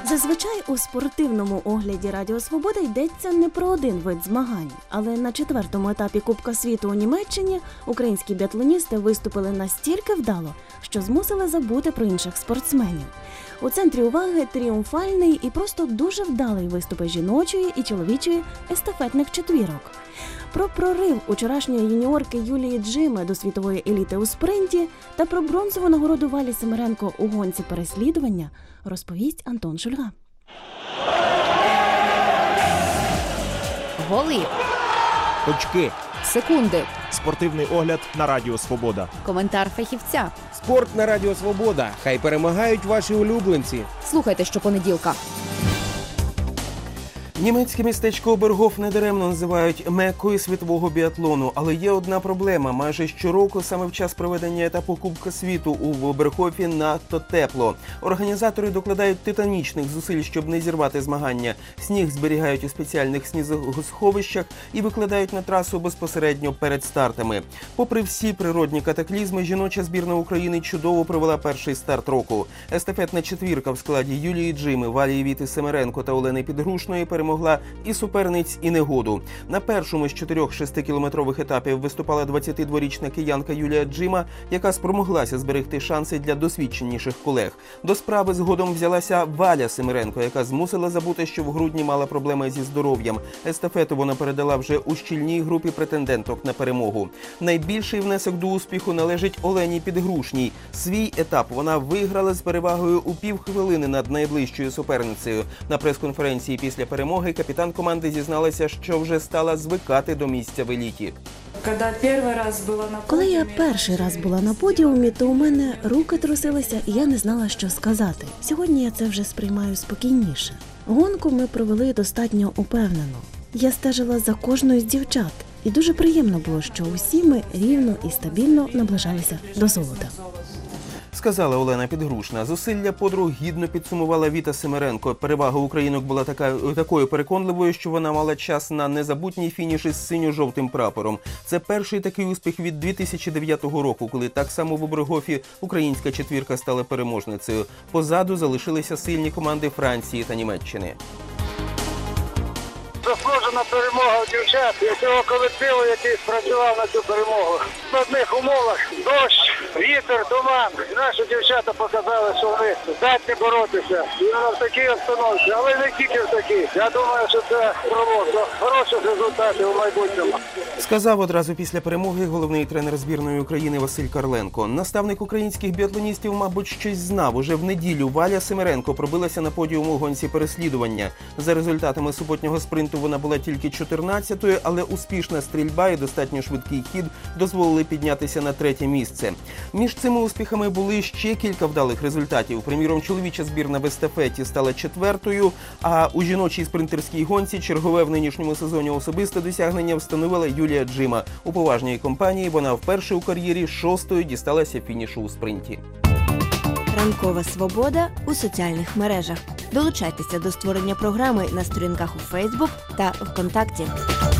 Зазвичай у спортивному огляді Радіо Свобода йдеться не про один вид змагань, але на 4-му етапі Кубка світу у Німеччині українські біатлоністи виступили настільки вдало, що змусили забути про інших спортсменів. У центрі уваги тріумфальний і просто дуже вдалий виступи жіночої і чоловічої естафетних четвірок. Про прорив учорашньої юніорки Юлії Джими до світової еліти у спринті та про бронзову нагороду Валі Семеренко у гонці переслідування розповість Антон Шульга. Голи. Очки. Секунди. Спортивний огляд на Радіо Свобода. Коментар фахівця. Спорт на Радіо Свобода. Хай перемагають ваші улюбленці. Слухайте щопонеділка. Німецьке містечко Обергоф недаремно називають меккою світового біатлону. Але є одна проблема. Майже щороку саме в час проведення етапу Кубка світу у Обергофі надто тепло. Організатори докладають титанічних зусиль, щоб не зірвати змагання. Сніг зберігають у спеціальних снігосховищах і викладають на трасу безпосередньо перед стартами. Попри всі природні катаклізми, жіноча збірна України чудово провела перший старт року. Естафетна четвірка в складі Юлії Джими, Валії Віти Семеренко та Олени Підгрушної перемогла і суперниць, і негоду. На першому з 4 6-кілометрових етапів виступала 22-річна киянка Юлія Джима, яка спромоглася зберегти шанси для досвідченіших колег. До справи згодом взялася Валя Семеренко, яка змусила забути, що в грудні мала проблеми зі здоров'ям. Естафету вона передала вже у щільній групі претенденток на перемогу. Найбільший внесок до успіху належить Олені Підгрушній. Свій етап вона виграла з перевагою у півхвилини над найближчою суперницею. На прес-конференції після перемоги капітан команди зізналася, що вже стала звикати до місця в еліті. Коли я перший раз була на подіумі, то у мене руки трусилися, і я не знала, що сказати. Сьогодні я це вже сприймаю спокійніше. Гонку ми провели достатньо упевнено. Я стежила за кожною з дівчат. І дуже приємно було, що усі ми рівно і стабільно наближалися до золота. Сказала Олена Підгрушна. Зусилля подруг гідно підсумувала Віта Семеренко. Перевага українок була такою переконливою, що вона мала час на незабутній фініш із синьо-жовтим прапором. Це перший такий успіх від 2009 року, коли так само в Обергофі українська четвірка стала переможницею. Позаду залишилися сильні команди Франції та Німеччини. Заслужена перемога дівчат і цього колективу, який спрацював на цю перемогу. В складних умовах дощ, вітер, туман. І наші дівчата показали, що вони здатні боротися. І в такій обстановці, але не тільки в такій. Я думаю, що це провод до хороших результатів у майбутньому. Сказав одразу після перемоги головний тренер збірної України Василь Карленко. Наставник українських біатлоністів, мабуть, щось знав. Уже в неділю Валя Семеренко пробилася на подіум у гонці переслідування. За результатами суботнього спринту вона була тільки 14-ю, але успішна стрільба і достатньо швидкий хід дозволили піднятися на 3-те місце. Між цими успіхами були ще кілька вдалих результатів. Приміром, чоловіча збірна в естафеті стала 4-ю, а у жіночій спринтерській гонці чергове в нинішньому сезоні особисте досягнення встановила Юлія Джима. У поважній компанії вона вперше у кар'єрі 6-ю дісталася фінішу у спринті. Ранкова свобода у соціальних мережах. Долучайтеся до створення програми на сторінках у Фейсбук та ВКонтакті.